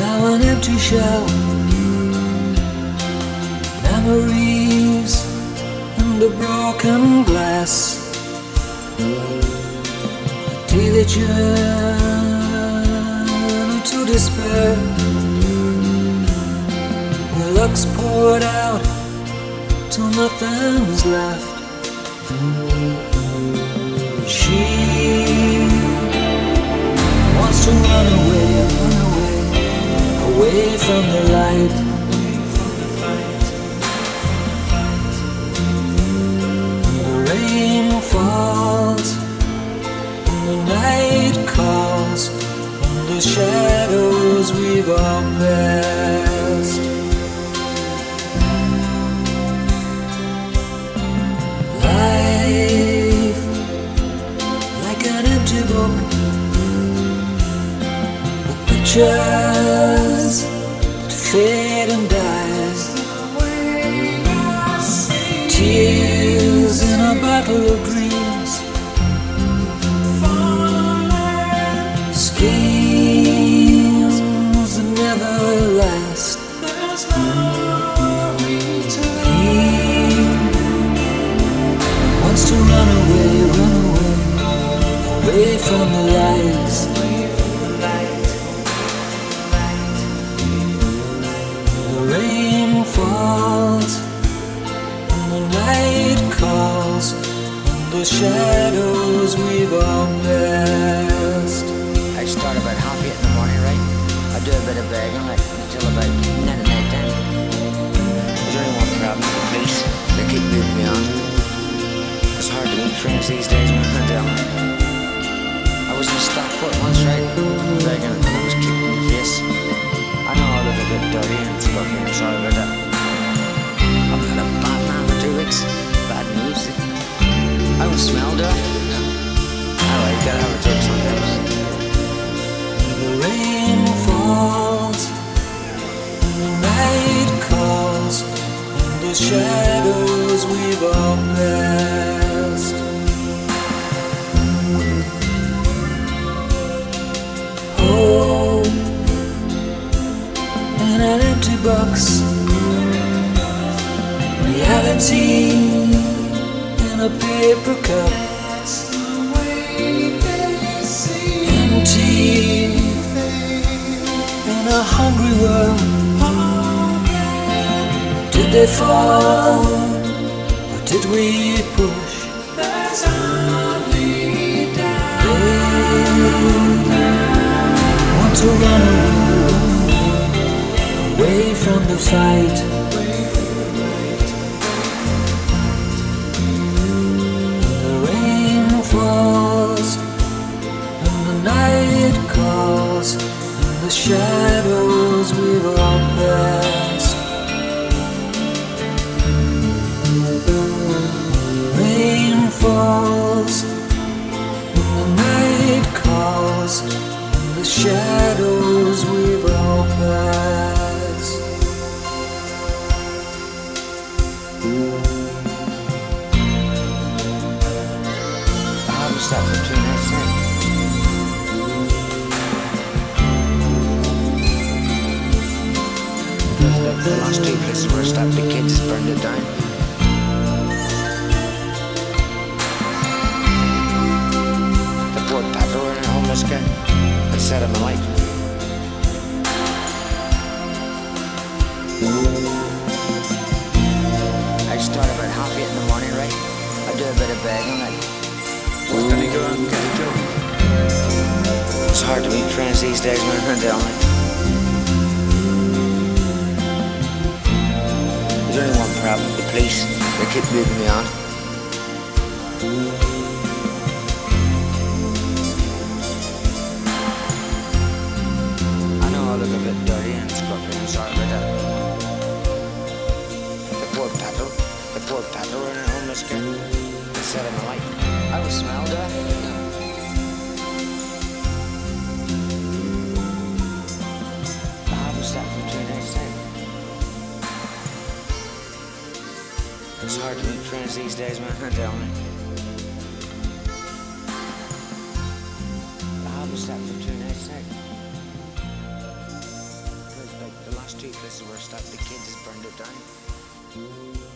Now an empty shell, memories and a broken glass. A daily journey to despair, where luck's poured out till nothing's left. She wants to run away, away from the light. The rain falls, and the night calls, and the shadows we've all passed. Life, like an empty book, with pictures that fade and die. Tears in a bottle of dreams, schemes that never last. To run away, away from the lies. The rain falls, and the night calls, and the shadows we've all passed. I start about 8:30 in the morning, right? I do a bit of begging, like, until about 9 at night time. There's only one problem, the police. They keep moving me on. It's hard to meet friends these days, man, I tell you. I was in Stockport once, right? Begging, and I was kicked in the face. I know I look a bit dirty and stuffy, I'm sorry about that. I've been a bad man for 2 weeks. Bad news. I don't smell, do I? Anyway, you gotta have a drink sometimes. The rain falls, and the night calls, and the shadows we've all passed. Home in an empty box, reality in a paper cup. Empty in a hungry world. Did they fall, or did we push? They want to run away from the fight. The rain falls, and the night calls, and the shadows we've all passed. Rain falls, and the night calls, and the shadows we've all passed. How was that for 2 nights, then? The last 2 places where I stopped the kids just burned it down. The poor petrol and a homeless guy had set him alight. I start about 8:30 in the morning, right? I do a bit of begging, like, what can I go out and get a job? It's hard to meet friends these days, man, I tell you. There's only one problem, the police. They keep moving me on. I know I look a bit dirty and scruffy, I'm sorry about that. The poor petrol and a homeless guy. They set him alight. I don't smell, do I? No. How was that for 2 nights, then? It's hard to meet friends these days, man, I tell me. How was that for 2 nights, then? last two places where I stopped, the kids has burned it down.